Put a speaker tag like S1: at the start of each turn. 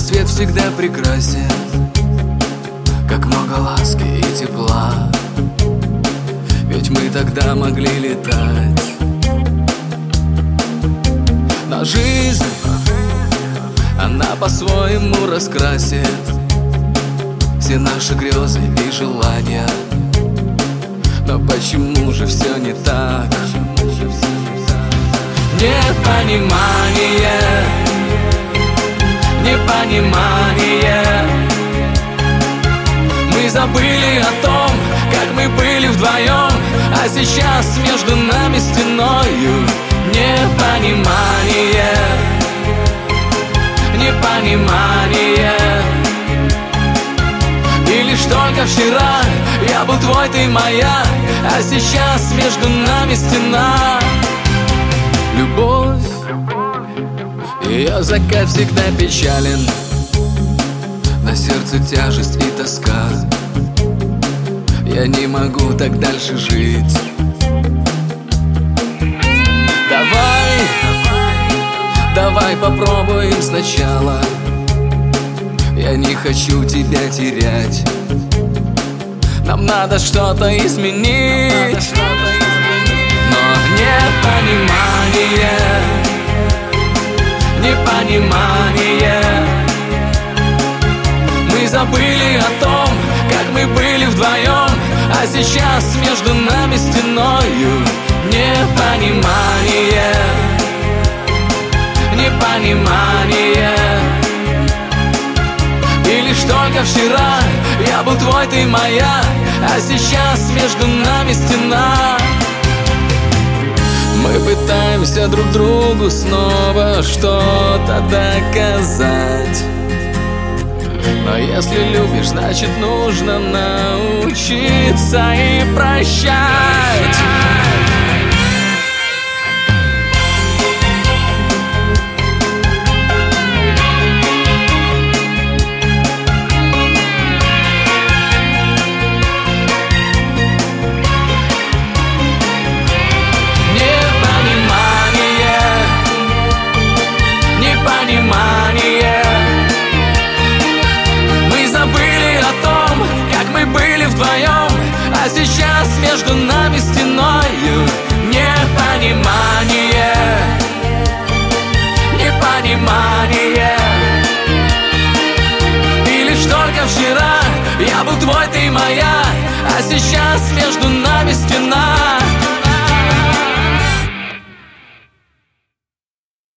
S1: рассвет всегда прекрасен, как много ласки и тепла. Ведь мы тогда могли летать. Но жизнь, она по-своему раскрасит все наши грезы и желания. Но почему же все не так? Непонимание, непонимание. Мы забыли о том, как мы были вдвоем, а сейчас между нами стеною непонимание, непонимание. И лишь только вчера я был твой, ты моя, а сейчас между нами стена. Любовь, ее закат всегда печален, на сердце тяжесть и тоска. Я не могу так дальше жить. Давай попробуем сначала. Я не хочу тебя терять. Нам надо что-то изменить. Но непонимание, непонимание. Мы забыли о том, как мы были вдвоем, а сейчас между нами стеною непонимание, непонимание. И лишь только вчера я был твой, ты моя, а сейчас между нами стена. Мы пытаемся друг другу снова что-то доказать. Но если любишь, значит нужно научиться и прощать. Мы забыли о том, как мы были вдвоем, а сейчас между нами стеною непонимание, непонимание. И лишь только вчера я был твой, ты моя, а сейчас между нами стена.